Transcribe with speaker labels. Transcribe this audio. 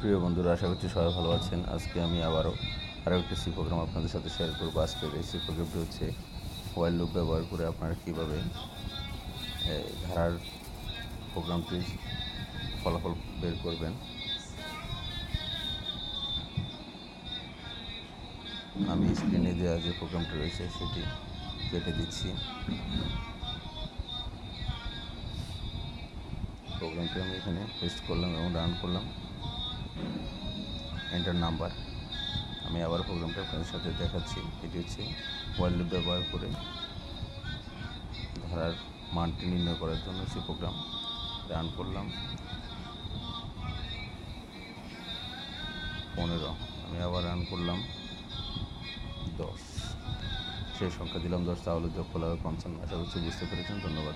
Speaker 1: প্রিয় বন্ধুরা, আশা করছি সবাই ভালো আছেন। আজকে আমি আরও একটি সি প্রোগ্রাম আপনাদের সাথে শেয়ার করবো। আজকের এই সি প্রোগ্রামটি হচ্ছে হোয়াইল লুপ ব্যবহার করে আপনারা কীভাবে ধারার প্রোগ্রামটির ফলাফল বের করবেন। আমি স্ক্রিনে দেওয়া যে প্রোগ্রামটি রয়েছে সেটি কেটে দিচ্ছি। প্রোগ্রামটি আমি এখানে পেস্ট করলাম এবং রান করলাম। Enter number. আমি আবার প্রোগ্রামটা আপনাদের সাথে দেখাচ্ছি। এটি হচ্ছে হোয়াইল লুপ ব্যবহার করে ধারার মানটি নির্ণয় করার জন্য সে প্রোগ্রাম রান করলাম। 15। আমি আবার রান করলাম 10। সেই সংখ্যা দিলাম 10, তাহলে যোগফল হবে 55। আশা করছি বুঝতে পেরেছেন। ধন্যবাদ।